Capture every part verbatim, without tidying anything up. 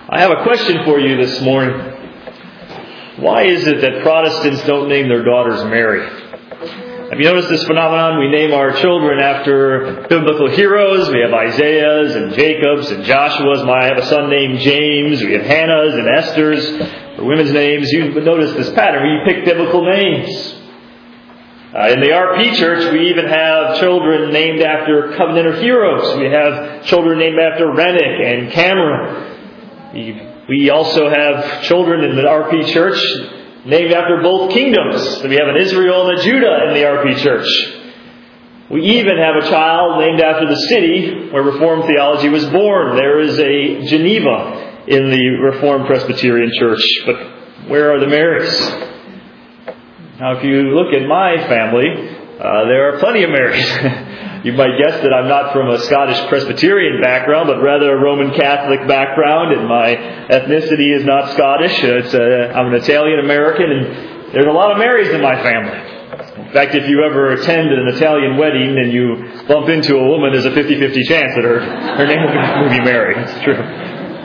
I have a question for you this morning. Why is it that Protestants don't name their daughters Mary? Have you noticed this phenomenon? We name our children after biblical heroes. We have Isaiahs and Jacobs and Joshua's. I have a son named James. We have Hannah's and Esther's for women's names. You notice this pattern. We pick biblical names. Uh, in the R P Church, we even have children named after Covenanter heroes. We have children named after Rennick and Cameron. We, we also have children in the R P Church named after both kingdoms. So we have an Israel and a Judah in the R P Church. We even have a child named after the city where Reformed theology was born. There is a Geneva in the Reformed Presbyterian Church. But where are the Marys? Now, if you look at my family, uh, there are plenty of Marys. You might guess that I'm not from a Scottish Presbyterian background, but rather a Roman Catholic background, and my ethnicity is not Scottish. It's a, I'm an Italian American, and there's a lot of Marys in my family. In fact, if you ever attend an Italian wedding and you bump into a woman, there's a fifty-fifty chance that her, her name will be Mary. It's true.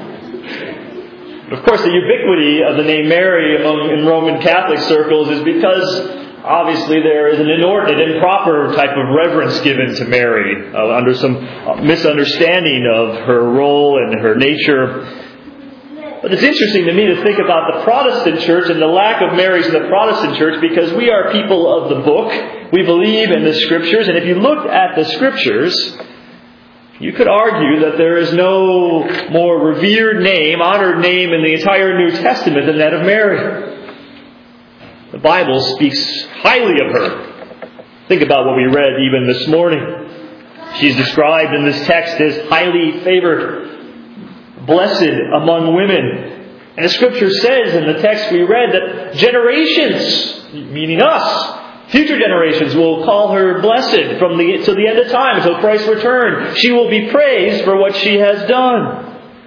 Of course, the ubiquity of the name Mary among in Roman Catholic circles is because obviously there is an inordinate, improper type of reverence given to Mary uh, under some misunderstanding of her role and her nature. But it's interesting to me to think about the Protestant church and the lack of Marys in the Protestant church, because we are people of the book. We believe in the Scriptures, and if you look at the Scriptures, you could argue that there is no more revered name, honored name in the entire New Testament than that of Mary. The Bible speaks highly of her. Think about what we read even this morning. She's described in this text as highly favored, blessed among women. And the Scripture says in the text we read that generations, meaning us, future generations will call her blessed from the to the end of time until Christ's return. She will be praised for what she has done.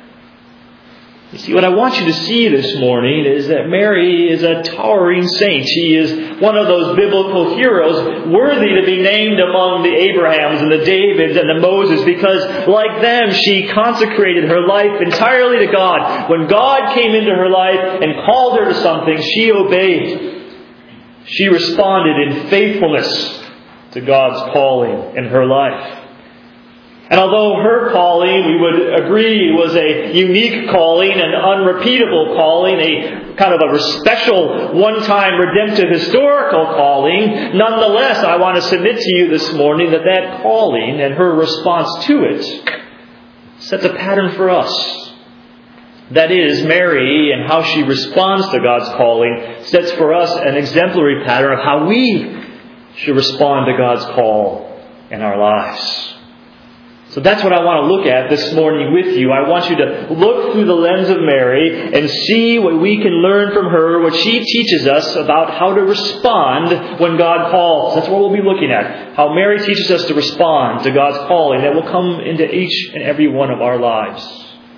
You see, what I want you to see this morning is that Mary is a towering saint. She is one of those biblical heroes worthy to be named among the Abrahams and the Davids and the Moses, because like them, she consecrated her life entirely to God. When God came into her life and called her to something, she obeyed. She responded in faithfulness to God's calling in her life. And although her calling, we would agree, was a unique calling, an unrepeatable calling, a kind of a special, one-time, redemptive, historical calling, nonetheless, I want to submit to you this morning that that calling and her response to it sets a pattern for us. That is, Mary and how she responds to God's calling sets for us an exemplary pattern of how we should respond to God's call in our lives. So that's what I want to look at this morning with you. I want you to look through the lens of Mary and see what we can learn from her, what she teaches us about how to respond when God calls. That's what we'll be looking at. How Mary teaches us to respond to God's calling that will come into each and every one of our lives.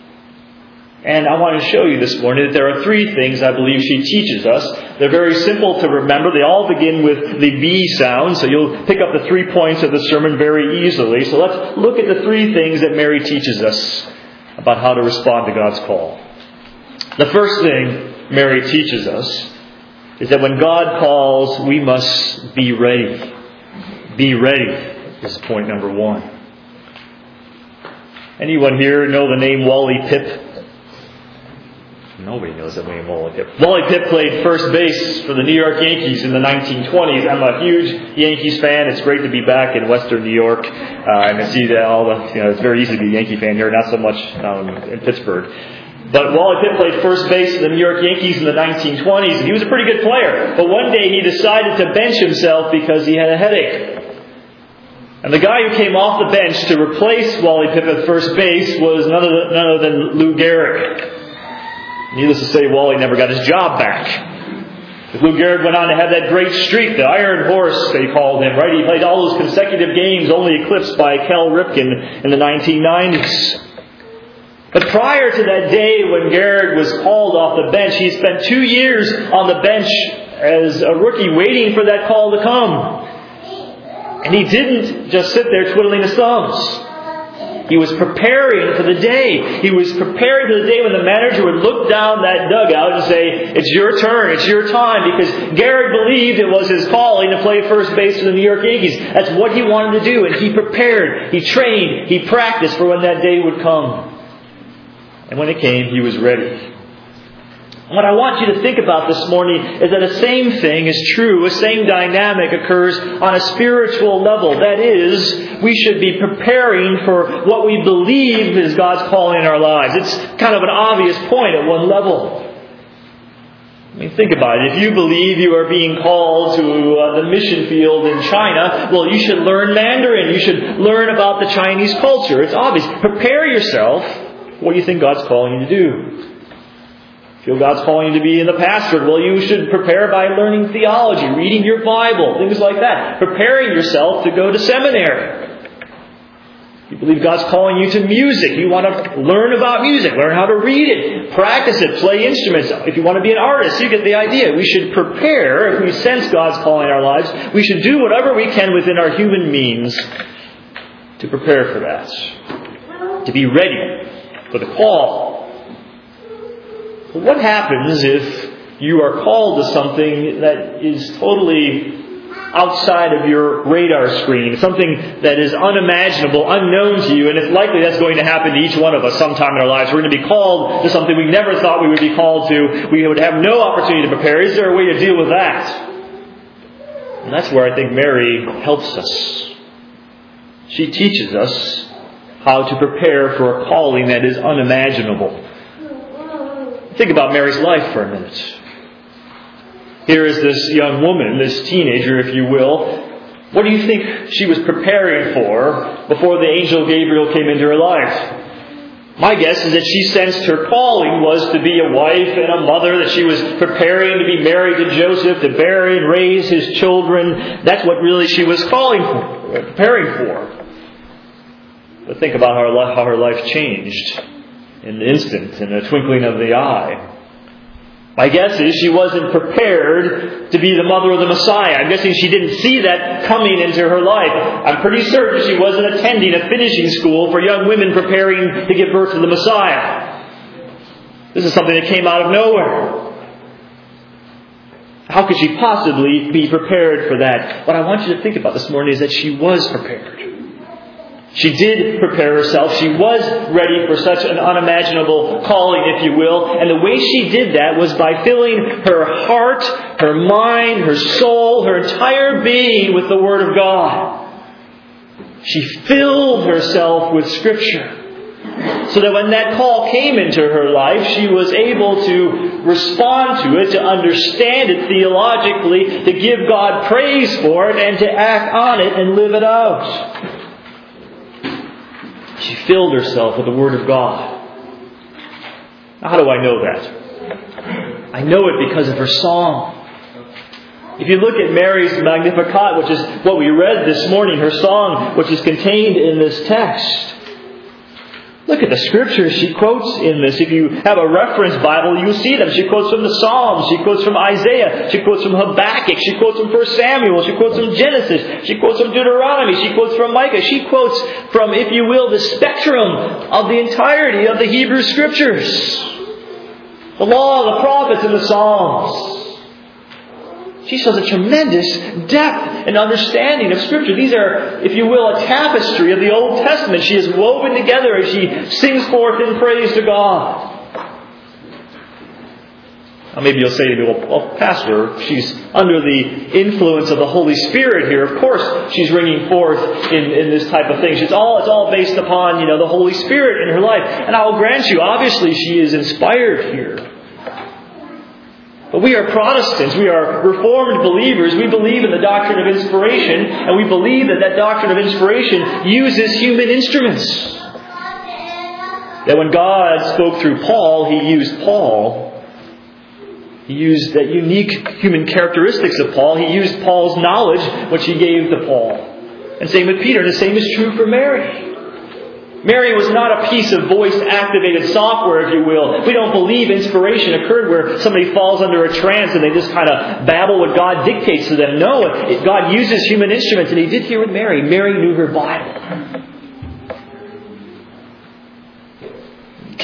And I want to show you this morning that there are three things I believe she teaches us. They're very simple to remember. They all begin with the B sound, so you'll pick up the three points of the sermon very easily. So let's look at the three things that Mary teaches us about how to respond to God's call. The first thing Mary teaches us is that when God calls, we must be ready. Be ready is point number one. Anyone here know the name Wally Pipp? Nobody knows that name, Wally Pipp. Wally Pipp played first base for the New York Yankees in the nineteen twenties. I'm a huge Yankees fan. It's great to be back in Western New York. Uh, and to see that all the, you know, it's very easy to be a Yankee fan here, not so much um, in Pittsburgh. But Wally Pipp played first base for the New York Yankees in the nineteen twenties, and he was a pretty good player. But one day he decided to bench himself because he had a headache. And the guy who came off the bench to replace Wally Pipp at first base was none other, none other than Lou Gehrig. Needless to say, Wally never got his job back. Lou Gehrig went on to have that great streak, the Iron Horse, they called him, right? He played all those consecutive games, only eclipsed by Cal Ripken in the nineteen nineties. But prior to that day when Gehrig was called off the bench, he spent two years on the bench as a rookie waiting for that call to come. And he didn't just sit there twiddling his thumbs. He was preparing for the day. He was preparing for the day when the manager would look down that dugout and say, it's your turn, it's your time, because Gehrig believed it was his calling to play first base for the New York Yankees. That's what he wanted to do, and he prepared, he trained, he practiced for when that day would come. And when it came, he was ready. What I want you to think about this morning is that the same thing is true, the same dynamic occurs on a spiritual level. That is, we should be preparing for what we believe is God's calling in our lives. It's kind of an obvious point at one level. I mean, think about it. If you believe you are being called to uh, the mission field in China, well, you should learn Mandarin. You should learn about the Chinese culture. It's obvious. Prepare yourself for what you think God's calling you to do. Feel God's calling you to be in the pastorate, well, you should prepare by learning theology, reading your Bible, things like that. Preparing yourself to go to seminary. You believe God's calling you to music. You want to learn about music, learn how to read it, practice it, play instruments. If you want to be an artist, you get the idea. We should prepare, if we sense God's calling in our lives, we should do whatever we can within our human means to prepare for that. To be ready for the call. What happens if you are called to something that is totally outside of your radar screen, something that is unimaginable, unknown to you, and it's likely that's going to happen to each one of us sometime in our lives. We're going to be called to something we never thought we would be called to. We would have no opportunity to prepare. Is there a way to deal with that? And that's where I think Mary helps us. She teaches us how to prepare for a calling that is unimaginable. Think about Mary's life for a minute. Here is this young woman, this teenager, if you will. What do you think she was preparing for before the angel Gabriel came into her life? My guess is that she sensed her calling was to be a wife and a mother, that she was preparing to be married to Joseph, to bear and raise his children. That's what really she was calling for, preparing for. But think about how her life changed in an instant, in a twinkling of the eye. My guess is she wasn't prepared to be the mother of the Messiah. I'm guessing she didn't see that coming into her life. I'm pretty certain she wasn't attending a finishing school for young women preparing to give birth to the Messiah. This is something that came out of nowhere. How could she possibly be prepared for that? What I want you to think about this morning is that she was prepared. She did prepare herself. She was ready for such an unimaginable calling, if you will. And the way she did that was by filling her heart, her mind, her soul, her entire being with the Word of God. She filled herself with Scripture. So that when that call came into her life, she was able to respond to it, to understand it theologically, to give God praise for it, and to act on it and live it out. She filled herself with the Word of God. Now, how do I know that? I know it because of her song. If you look at Mary's Magnificat, which is what we read this morning, her song, which is contained in this text, look at the scriptures she quotes in this. If you have a reference Bible, you'll see them. She quotes from the Psalms. She quotes from Isaiah. She quotes from Habakkuk. She quotes from First Samuel. She quotes from Genesis. She quotes from Deuteronomy. She quotes from Micah. She quotes from, if you will, the spectrum of the entirety of the Hebrew Scriptures. The law, the prophets, and the Psalms. She shows a tremendous depth and understanding of Scripture. These are, if you will, a tapestry of the Old Testament. She is woven together as she sings forth in praise to God. Now maybe you'll say to me, well, well, Pastor, she's under the influence of the Holy Spirit here. Of course she's ringing forth in, in this type of thing. It's all, it's all based upon, you know, the Holy Spirit in her life. And I will grant you, obviously she is inspired here. But we are Protestants. We are Reformed believers. We believe in the doctrine of inspiration. And we believe that that doctrine of inspiration uses human instruments. That when God spoke through Paul, He used Paul. He used that unique human characteristics of Paul. He used Paul's knowledge, which He gave to Paul. And same with Peter. And the same is true for Mary. Mary was not a piece of voice-activated software, if you will. We don't believe inspiration occurred where somebody falls under a trance and they just kind of babble what God dictates to them. No, it, God uses human instruments, and He did here with Mary. Mary knew her Bible.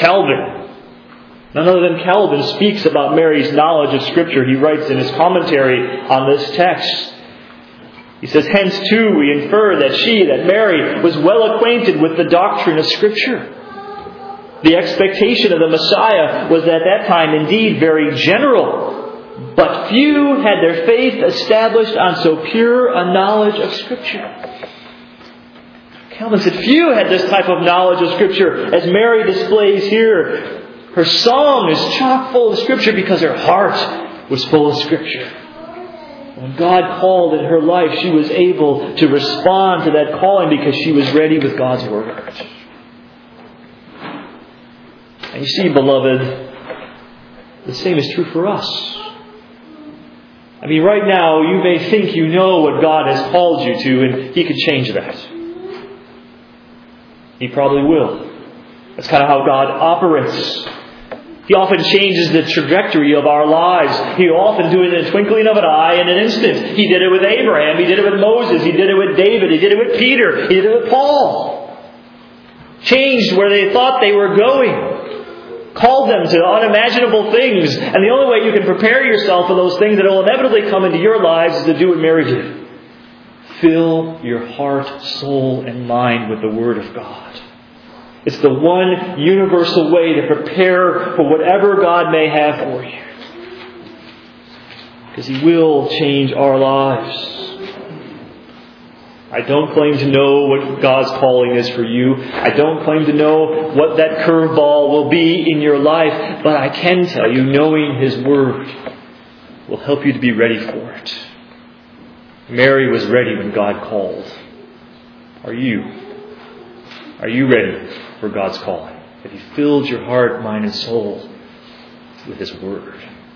Calvin. None other than Calvin speaks about Mary's knowledge of Scripture. He writes in his commentary on this text. He says, "Hence too we infer that she, that Mary, was well acquainted with the doctrine of Scripture." The expectation of the Messiah was at that time indeed very general, but few had their faith established on so pure a knowledge of Scripture. Calvin said few had this type of knowledge of Scripture as Mary displays here. Her song is chock full of Scripture because her heart was full of Scripture. When God called in her life, she was able to respond to that calling because she was ready with God's Word. And you see, beloved, the same is true for us. I mean, right now, you may think you know what God has called you to, and He could change that. He probably will. That's kind of how God operates. He often changes the trajectory of our lives. He will often do it in a twinkling of an eye in an instant. He did it with Abraham. He did it with Moses. He did it with David. He did it with Peter. He did it with Paul. Changed where they thought they were going. Called them to unimaginable things. And the only way you can prepare yourself for those things that will inevitably come into your lives is to do what Mary did. Fill your heart, soul, and mind with the Word of God. It's the one universal way to prepare for whatever God may have for you. Because He will change our lives. I don't claim to know what God's calling is for you. I don't claim to know what that curveball will be in your life. But I can tell you, knowing His Word will help you to be ready for it. Mary was ready when God called. Are you? Are you ready for God's calling? Have you filled your heart, mind, and soul with His Word?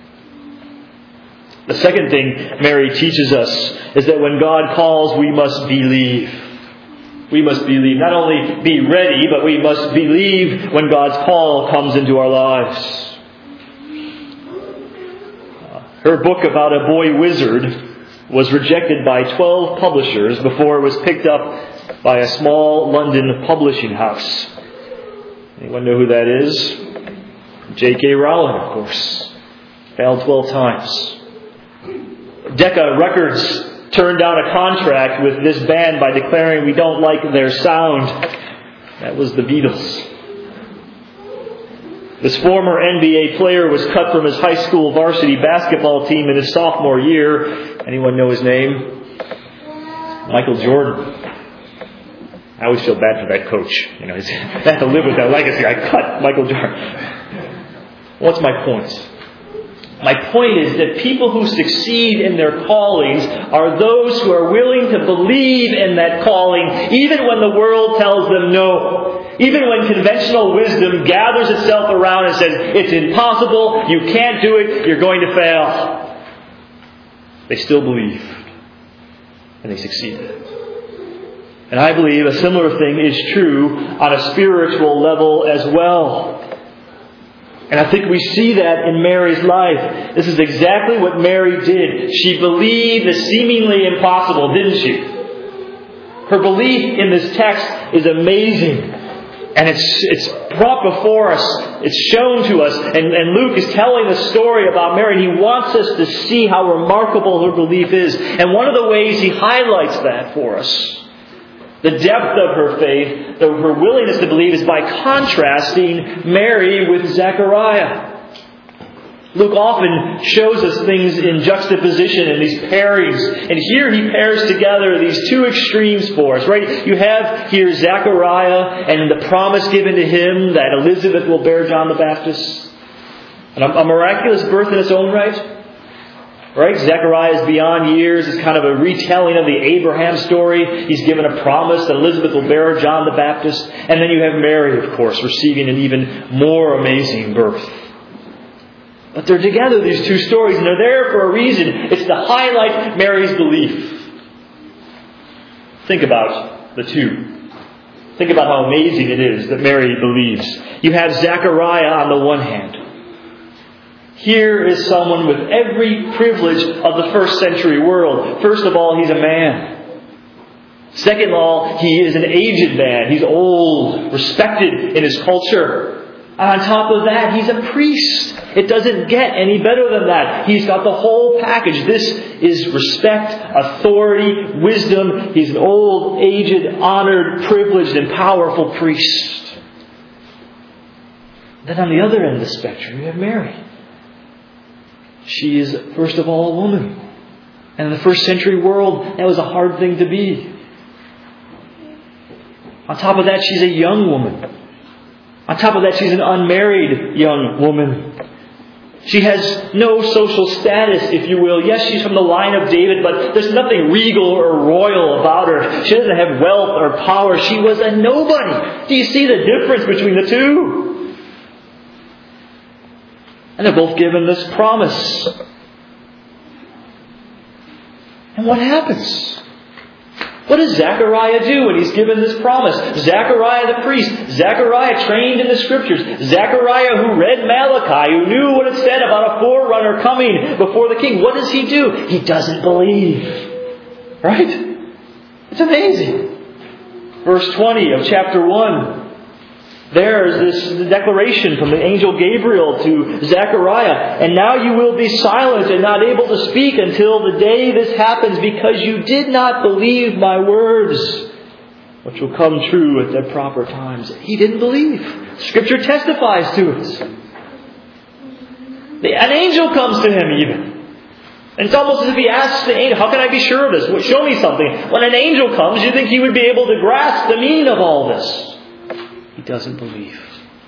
The second thing Mary teaches us is that when God calls, we must believe. We must believe. Not only be ready, but we must believe when God's call comes into our lives. Her book about a boy wizard was rejected by twelve publishers before it was picked up by a small London publishing house. Anyone know who that is? J K Rowling, of course. Failed twelve times. Decca Records turned down a contract with this band by declaring we don't like their sound. That was the Beatles. This former N B A player was cut from his high school varsity basketball team in his sophomore year. Anyone know his name? Michael Jordan. I always feel bad for that coach. You know, he's had to live with that legacy. I cut Michael Jordan. What's my point? My point is that people who succeed in their callings are those who are willing to believe in that calling, even when the world tells them no. Even when conventional wisdom gathers itself around and says, it's impossible, you can't do it, you're going to fail. They still believe. And they succeed. And I believe a similar thing is true on a spiritual level as well. And I think we see that in Mary's life. This is exactly what Mary did. She believed the seemingly impossible, didn't she? Her belief in this text is amazing. And it's it's brought before us. It's shown to us. And, and Luke is telling the story about Mary. And he wants us to see how remarkable her belief is. And one of the ways he highlights that for us, the depth of her faith, the, her willingness to believe, is by contrasting Mary with Zechariah. Luke often shows us things in juxtaposition and these pairings. And here he pairs together these two extremes for us, right? You have here Zechariah and the promise given to him that Elizabeth will bear John the Baptist. And a, a miraculous birth in its own right. Right? Zechariah is beyond years. It's kind of a retelling of the Abraham story. He's given a promise that Elizabeth will bear John the Baptist. And then you have Mary, of course, receiving an even more amazing birth. But they're together, these two stories, and they're there for a reason. It's to highlight Mary's belief. Think about the two. Think about how amazing it is that Mary believes. You have Zechariah on the one hand. Here is someone with every privilege of the first century world. First of all, he's a man. Second of all, he is an aged man. He's old, respected in his culture. On top of that, he's a priest. It doesn't get any better than that. He's got the whole package. This is respect, authority, wisdom. He's an old, aged, honored, privileged, and powerful priest. Then on the other end of the spectrum, you have Mary. She is, first of all, a woman. And in the first century world, that was a hard thing to be. On top of that, she's a young woman. On top of that, she's an unmarried young woman. She has no social status, if you will. Yes, she's from the line of David, but there's nothing regal or royal about her. She doesn't have wealth or power. She was a nobody. Do you see the difference between the two? And they're both given this promise. And what happens? What does Zechariah do when he's given this promise? Zechariah the priest, Zechariah trained in the Scriptures, Zechariah who read Malachi, who knew what it said about a forerunner coming before the king. What does he do? He doesn't believe. Right? It's amazing. Verse twenty of chapter one. There's this declaration from the angel Gabriel to Zechariah. And now you will be silent and not able to speak until the day this happens, because you did not believe my words, which will come true at their proper times. He didn't believe. Scripture testifies to it. An angel comes to him even. And it's almost as if he asks the angel, how can I be sure of this? Well, show me something. When an angel comes, you think he would be able to grasp the meaning of all this. He doesn't believe.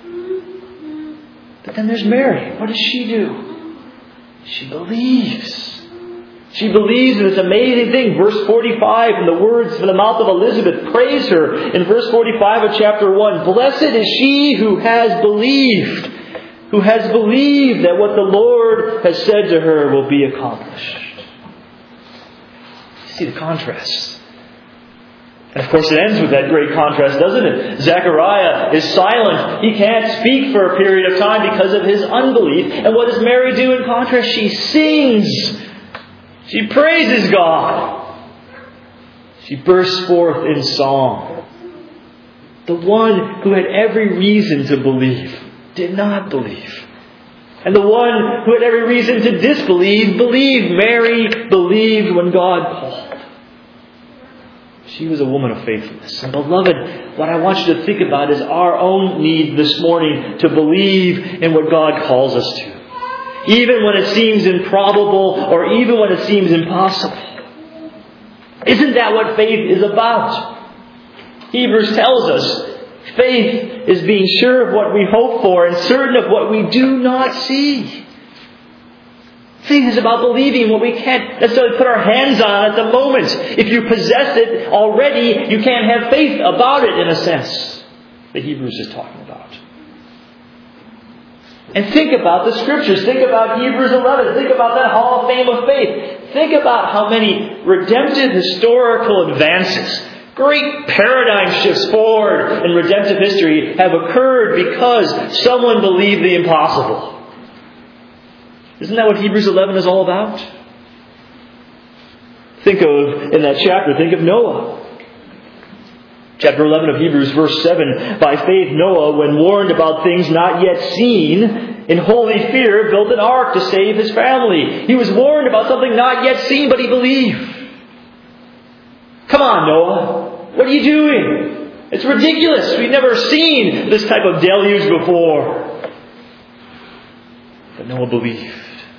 But then there's Mary. What does she do? She believes. She believes in this amazing thing. Verse forty-five, and the words from the mouth of Elizabeth praise her. In verse forty-five of chapter one, blessed is she who has believed, who has believed that what the Lord has said to her will be accomplished. You see the contrast. And of course it ends with that great contrast, doesn't it? Zechariah is silent. He can't speak for a period of time because of his unbelief. And what does Mary do in contrast? She sings. She praises God. She bursts forth in song. The one who had every reason to believe did not believe. And the one who had every reason to disbelieve believed. Mary believed when God called. She was a woman of faithfulness. And beloved, what I want you to think about is our own need this morning to believe in what God calls us to. Even when it seems improbable or even when it seems impossible. Isn't that what faith is about? Hebrews tells us faith is being sure of what we hope for and certain of what we do not see. Faith is about believing what we can't necessarily put our hands on at the moment. If you possess it already, you can't have faith about it, in a sense, that Hebrews is talking about. And think about the Scriptures. Think about Hebrews eleven. Think about that Hall of Fame of faith. Think about how many redemptive historical advances, great paradigm shifts forward in redemptive history have occurred because someone believed the impossible. Isn't that what Hebrews eleven is all about? Think of, in that chapter, think of Noah. Chapter eleven of Hebrews, verse seven. By faith Noah, when warned about things not yet seen, in holy fear built an ark to save his family. He was warned about something not yet seen, but he believed. Come on, Noah. What are you doing? It's ridiculous. We've never seen this type of deluge before. But Noah believed.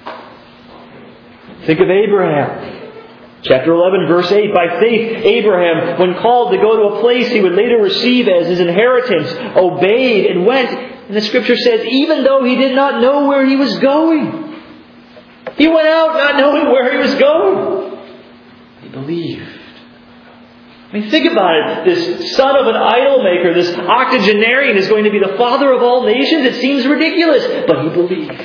Think of Abraham. Chapter eleven, verse eight. By faith, Abraham, when called to go to a place he would later receive as his inheritance, obeyed and went. And the Scripture says, even though he did not know where he was going. He went out not knowing where he was going. He believed. I mean, think about it. This son of an idol maker, this octogenarian is going to be the father of all nations. It seems ridiculous, but he believed.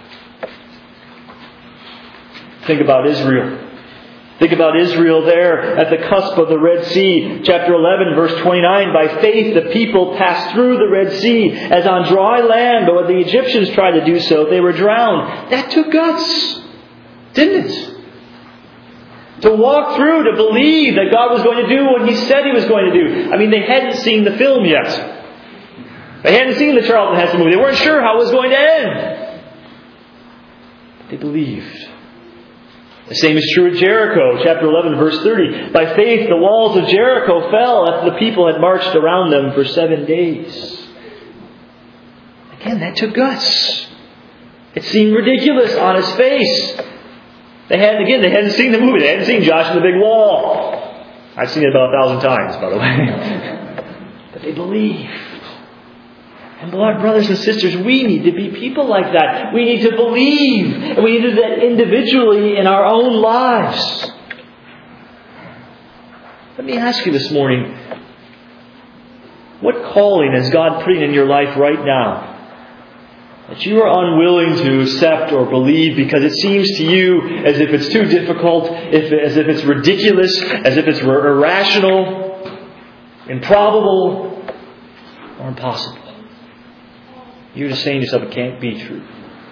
Think about Israel. Think about Israel there at the cusp of the Red Sea. Chapter eleven, verse twenty-nine. By faith the people passed through the Red Sea as on dry land, but when the Egyptians tried to do so, they were drowned. That took guts, didn't it? To walk through, to believe that God was going to do what He said He was going to do. I mean, they hadn't seen the film yet. They hadn't seen the Charlton Heston movie. They weren't sure how it was going to end. But they believed. The same is true at Jericho, chapter eleven, verse thirty. By faith, the walls of Jericho fell after the people had marched around them for seven days. Again, that took guts. It seemed ridiculous on its face. They hadn't, again, they hadn't seen the movie. They hadn't seen Josh and the Big Wall. I've seen it about a thousand times, by the way. But they believed. And beloved brothers and sisters, we need to be people like that. We need to believe. And we need to do that individually in our own lives. Let me ask you this morning, what calling is God putting in your life right now that you are unwilling to accept or believe because it seems to you as if it's too difficult, if, as if it's ridiculous, as if it's irrational, improbable, or impossible? You're just saying to yourself, it can't be true.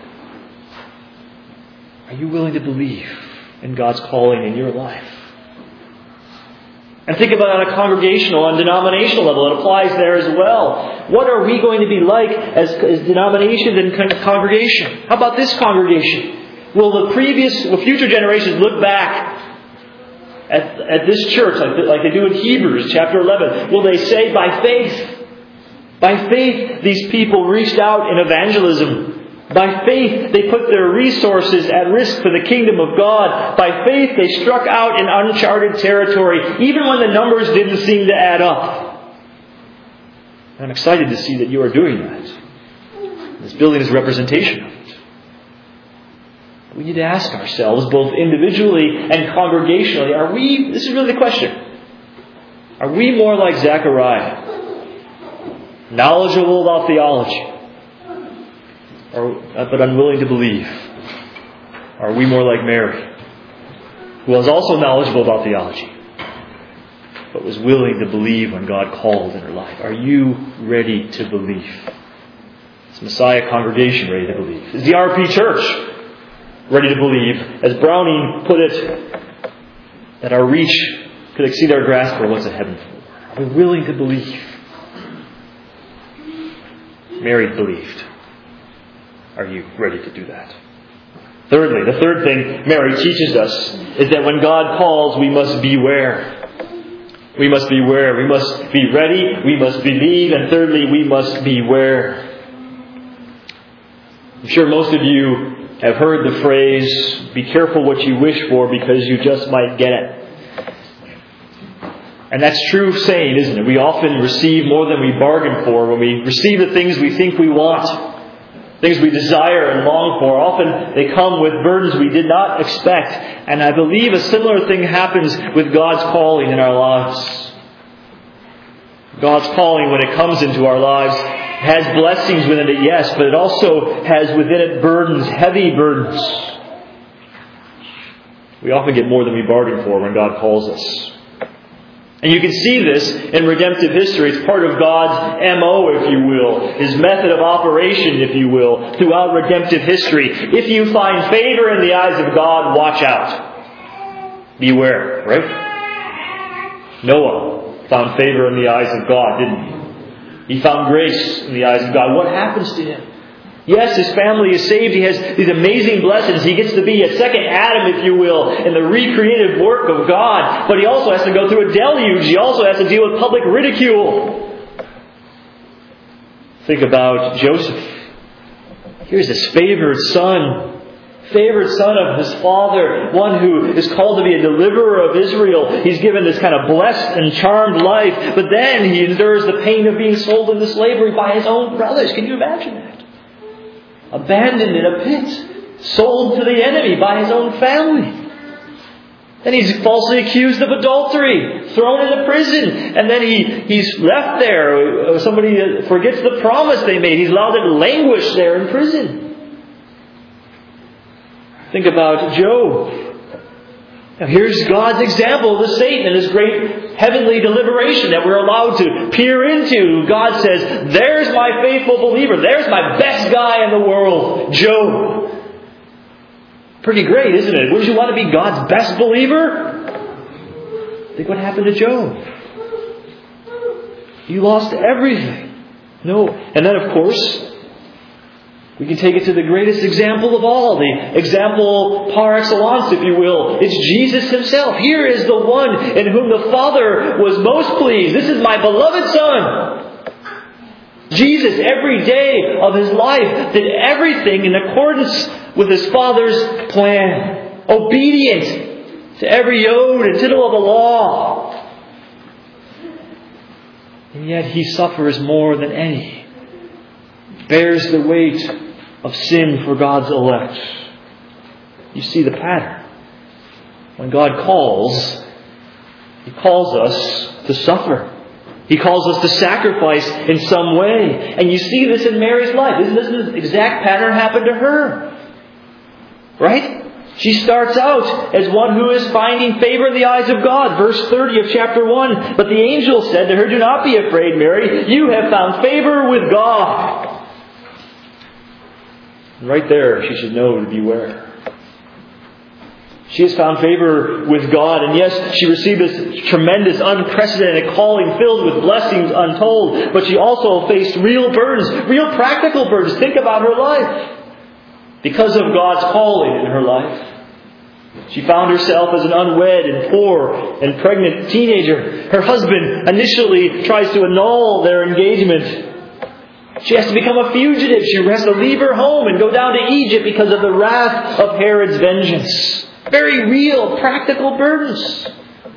Are you willing to believe in God's calling in your life? And think about it on a congregational and denominational level. It applies there as well. What are we going to be like as, as denominations and congregation? How about this congregation? Will the previous, will future generations look back at, at this church like, like they do in Hebrews chapter eleven? Will they say, by faith, by faith these people reached out in evangelism. By faith, they put their resources at risk for the kingdom of God. By faith, they struck out in uncharted territory, even when the numbers didn't seem to add up. I'm excited to see that you are doing that. This building is a representation of it. We need to ask ourselves, both individually and congregationally, are we, this is really the question, are we more like Zechariah, knowledgeable about theology, Or, but unwilling to believe? Are we more like Mary, who was also knowledgeable about theology, but was willing to believe when God called in her life? Are you ready to believe? Is Messiah congregation ready to believe? Is the R P Church ready to believe? As Browning put it, that our reach could exceed our grasp for what's ahead of us. Are we willing to believe? Mary believed. Are you ready to do that? Thirdly, the third thing Mary teaches us is that when God calls, we must beware. We must beware. We must be ready. We must believe. And thirdly, we must beware. I'm sure most of you have heard the phrase, be careful what you wish for because you just might get it. And that's true saying, isn't it? We often receive more than we bargain for when we receive the things we think we want. Things we desire and long for. Often they come with burdens we did not expect. And I believe a similar thing happens with God's calling in our lives. God's calling, when it comes into our lives, has blessings within it, yes, but it also has within it burdens, heavy burdens. We often get more than we bargain for when God calls us. And you can see this in redemptive history. It's part of God's M O, if you will. His method of operation, if you will, throughout redemptive history. If you find favor in the eyes of God, watch out. Beware, right? Noah found favor in the eyes of God, didn't he? He found grace in the eyes of God. What happens to him? Yes, his family is saved. He has these amazing blessings. He gets to be a second Adam, if you will, in the recreative work of God. But he also has to go through a deluge. He also has to deal with public ridicule. Think about Joseph. Here's his favored son. Favored son of his father. One who is called to be a deliverer of Israel. He's given this kind of blessed and charmed life. But then he endures the pain of being sold into slavery by his own brothers. Can you imagine that? Abandoned in a pit. Sold to the enemy by his own family. Then he's falsely accused of adultery. Thrown into prison. And then he, he's left there. Somebody forgets the promise they made. He's allowed to languish there in prison. Think about Job. Now here's God's example of the Satan and his great heavenly deliberation that we're allowed to peer into. God says, there's my faithful believer. There's my best guy in the world, Job. Pretty great, isn't it? Wouldn't you want to be God's best believer? Think what happened to Job. He lost everything. No. And then, of course, we can take it to the greatest example of all, the example par excellence, if you will. It's Jesus Himself. Here is the one in whom the Father was most pleased. This is my beloved Son. Jesus, every day of His life, did everything in accordance with His Father's plan. Obedient to every yod and tittle of the law. And yet He suffers more than any. Bears the weight of sin for God's elect. You see the pattern. When God calls, He calls us to suffer. He calls us to sacrifice in some way. And you see this in Mary's life. Doesn't this exact pattern happen to her? Right? She starts out as one who is finding favor in the eyes of God. Verse thirty of chapter one. But the angel said to her, "Do not be afraid, Mary. You have found favor with God." Right there, she should know to beware. She has found favor with God, and yes, she received this tremendous, unprecedented calling filled with blessings untold, but she also faced real burdens, real practical burdens. Think about her life. Because of God's calling in her life, she found herself as an unwed and poor and pregnant teenager. Her husband initially tries to annul their engagement. She has to become a fugitive. She has to leave her home and go down to Egypt because of the wrath of Herod's vengeance. Very real, practical burdens.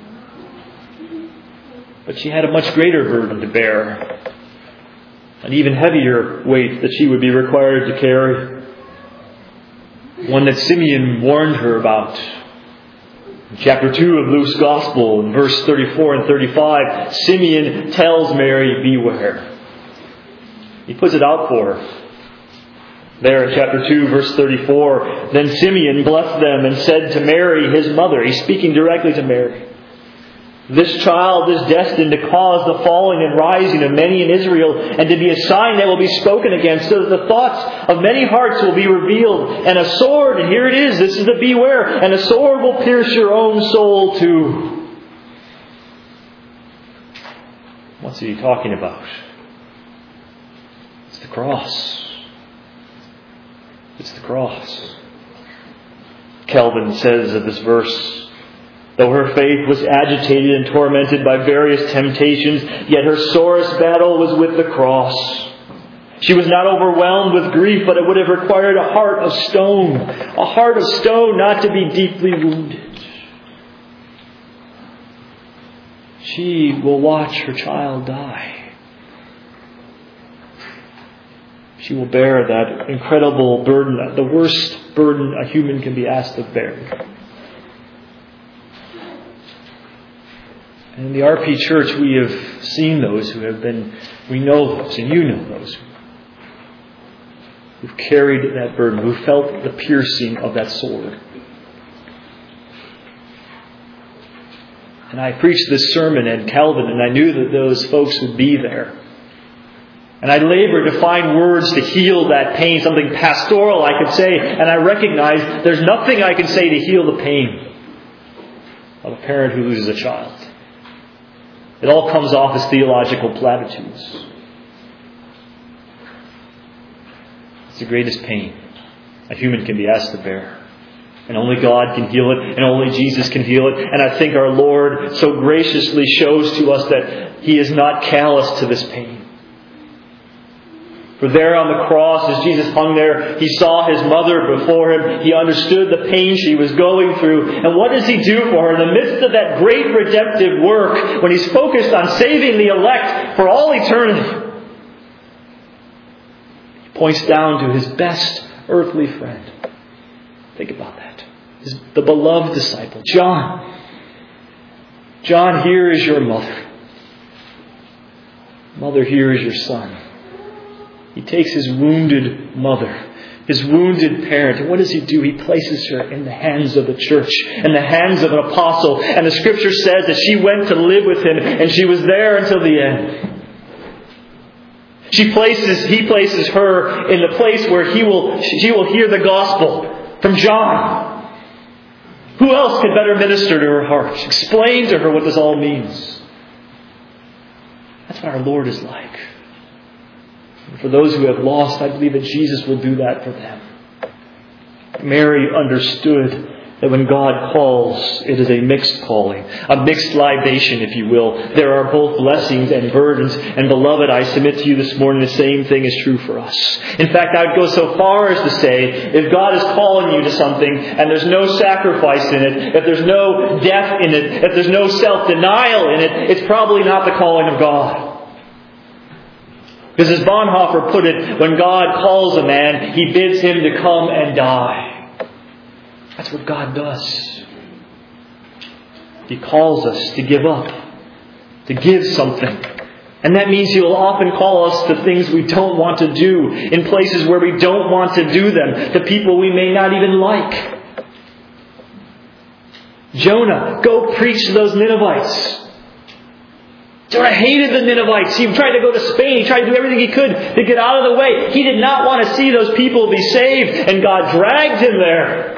But she had a much greater burden to bear. An even heavier weight that she would be required to carry. One that Simeon warned her about. In chapter two of Luke's Gospel, in verse thirty-four and thirty-five, Simeon tells Mary, beware. He puts it out for her. There in chapter two, verse thirty-four, then Simeon blessed them and said to Mary, his mother, he's speaking directly to Mary, this child is destined to cause the falling and rising of many in Israel, and to be a sign that will be spoken against, so that the thoughts of many hearts will be revealed. And a sword, and here it is, this is the beware, and a sword will pierce your own soul too. What's he talking about? It's the cross. It's the cross. Calvin says of this verse, though her faith was agitated and tormented by various temptations, yet her sorest battle was with the cross. She was not overwhelmed with grief, but it would have required a heart of stone. A heart of stone not to be deeply wounded. She will watch her child die. She will bear that incredible burden, the worst burden a human can be asked to bear. And in the R P Church, we have seen those who have been, we know those, and you know those, who've carried that burden, who felt the piercing of that sword. And I preached this sermon at Calvin, and I knew that those folks would be there. And I labored to find words to heal that pain, something pastoral I could say. And I recognized there's nothing I can say to heal the pain of a parent who loses a child. It all comes off as theological platitudes. It's the greatest pain a human can be asked to bear. And only God can heal it, and only Jesus can heal it. And I think our Lord so graciously shows to us that He is not callous to this pain. For there on the cross, as Jesus hung there, He saw His mother before Him. He understood the pain she was going through. And what does He do for her? In the midst of that great redemptive work, when He's focused on saving the elect for all eternity, He points down to His best earthly friend. Think about that. His, the beloved disciple, John. John, here is your mother. Mother, here is your son. He takes his wounded mother, his wounded parent, and what does he do? He places her in the hands of the church, in the hands of an apostle. And the Scripture says that she went to live with him, and she was there until the end. She places, he places her in the place where he will, she will hear the gospel from John. Who else could better minister to her heart? Explain to her what this all means. That's what our Lord is like. For those who have lost, I believe that Jesus will do that for them. Mary understood that when God calls, it is a mixed calling, a mixed libation, if you will. There are both blessings and burdens. And beloved, I submit to you this morning, the same thing is true for us. In fact, I would go so far as to say, if God is calling you to something and there's no sacrifice in it, if there's no death in it, if there's no self-denial in it, it's probably not the calling of God. Because as Bonhoeffer put it, when God calls a man, He bids him to come and die. That's what God does. He calls us to give up, to give something. And that means He will often call us to things we don't want to do, in places where we don't want to do them, to people we may not even like. Jonah, go preach to those Ninevites. Jonah hated the Ninevites. He tried to go to Spain. He tried to do everything he could to get out of the way. He did not want to see those people be saved, and God dragged him there.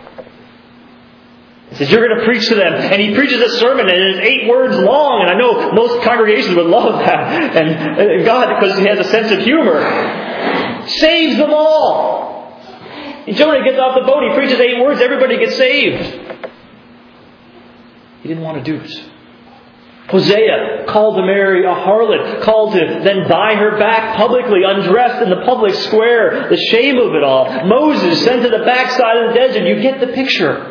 He says, you're going to preach to them. And he preaches a sermon, and it's eight words long. And I know most congregations would love that. And, and God, because He has a sense of humor, saves them all. And Jonah gets off the boat. He preaches eight words. Everybody gets saved. He didn't want to do it. Hosea called to marry a harlot, called to then buy her back publicly, undressed in the public square. The shame of it all. Moses sent to the backside of the desert. You get the picture.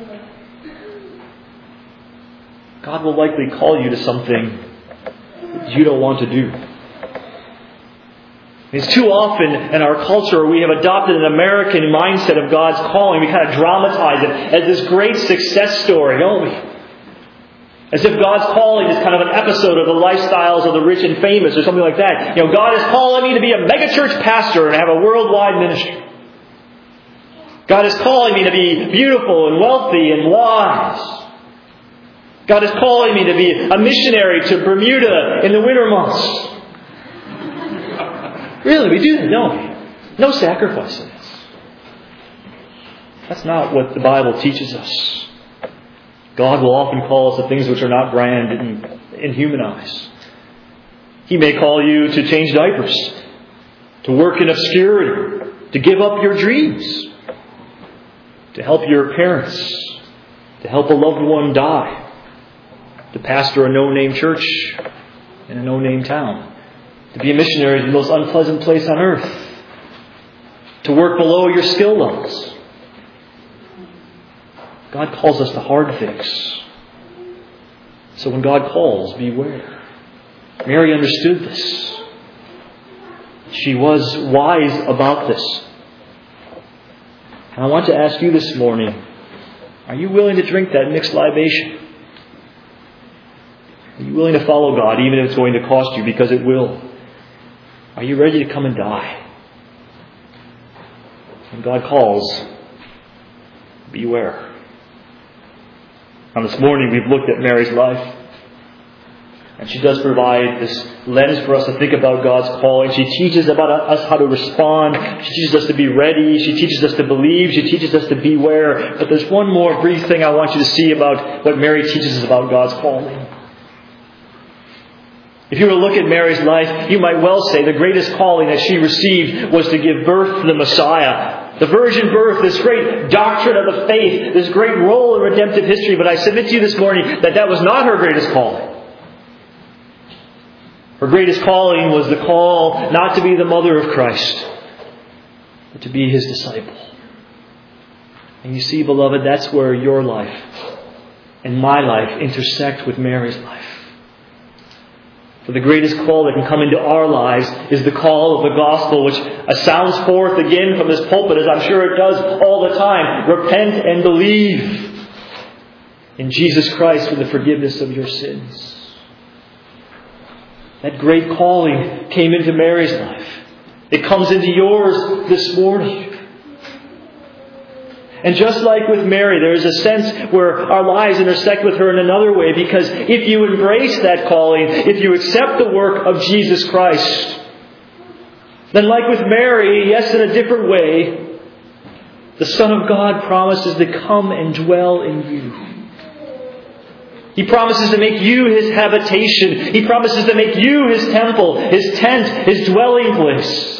God will likely call you to something that you don't want to do. It's too often in our culture we have adopted an American mindset of God's calling. We kind of dramatize it as this great success story, don't we? As if God's calling is kind of an episode of the lifestyles of the rich and famous or something like that. You know, God is calling me to be a megachurch pastor and have a worldwide ministry. God is calling me to be beautiful and wealthy and wise. God is calling me to be a missionary to Bermuda in the winter months. Really, we do that, don't we? No sacrifice in this. That's not what the Bible teaches us. God will often call us to things which are not grand in, in human eyes. He may call you to change diapers, to work in obscurity, to give up your dreams, to help your parents, to help a loved one die, to pastor a no-name church in a no-name town, to be a missionary to the most unpleasant place on earth, to work below your skill levels. God calls us to hard things. So when God calls, beware. Mary understood this. She was wise about this. And I want to ask you this morning, are you willing to drink that mixed libation? Are you willing to follow God, even if it's going to cost you, because it will? Are you ready to come and die? When God calls, beware. Now this morning we've looked at Mary's life. And she does provide this lens for us to think about God's calling. She teaches about us how to respond. She teaches us to be ready. She teaches us to believe. She teaches us to beware. But there's one more brief thing I want you to see about what Mary teaches us about God's calling. If you were to look at Mary's life, you might well say the greatest calling that she received was to give birth to the Messiah. The virgin birth, this great doctrine of the faith, this great role in redemptive history. But I submit to you this morning that that was not her greatest calling. Her greatest calling was the call not to be the mother of Christ, but to be His disciple. And you see, beloved, that's where your life and my life intersect with Mary's life. For the greatest call that can come into our lives is the call of the gospel, which sounds forth again from this pulpit, as I'm sure it does all the time. Repent and believe in Jesus Christ for the forgiveness of your sins. That great calling came into Mary's life. It comes into yours this morning. And just like with Mary, there is a sense where our lives intersect with her in another way, because if you embrace that calling, if you accept the work of Jesus Christ, then like with Mary, yes, in a different way, the Son of God promises to come and dwell in you. He promises to make you His habitation. He promises to make you His temple, His tent, His dwelling place.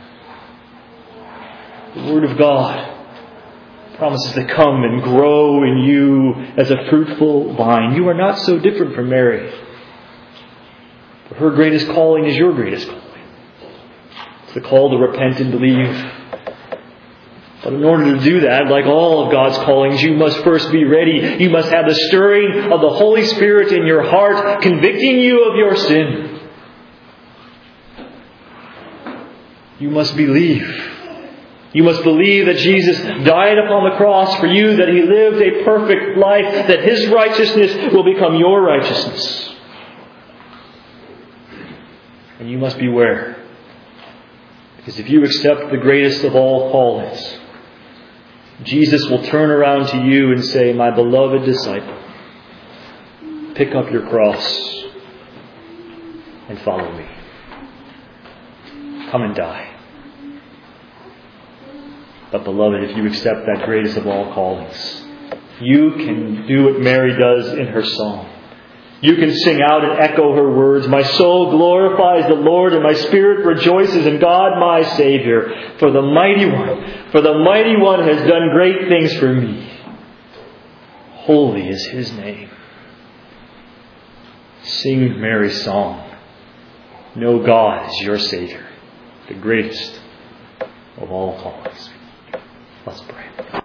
The Word of God promises to come and grow in you as a fruitful vine. You are not so different from Mary. Her greatest calling is your greatest calling. It's the call to repent and believe. But in order to do that, like all of God's callings, you must first be ready. You must have the stirring of the Holy Spirit in your heart, convicting you of your sin. You must believe. You must believe that Jesus died upon the cross for you, that He lived a perfect life, that His righteousness will become your righteousness. And you must beware. Because if you accept the greatest of all callings, Jesus will turn around to you and say, "My beloved disciple, pick up your cross and follow me. Come and die." But beloved, if you accept that greatest of all callings, you can do what Mary does in her song. You can sing out and echo her words. "My soul glorifies the Lord, and my spirit rejoices in God my Savior. For the mighty one, for the mighty one has done great things for me. Holy is His name." Sing Mary's song. Know God is your Savior, the greatest of all callings. Let's pray.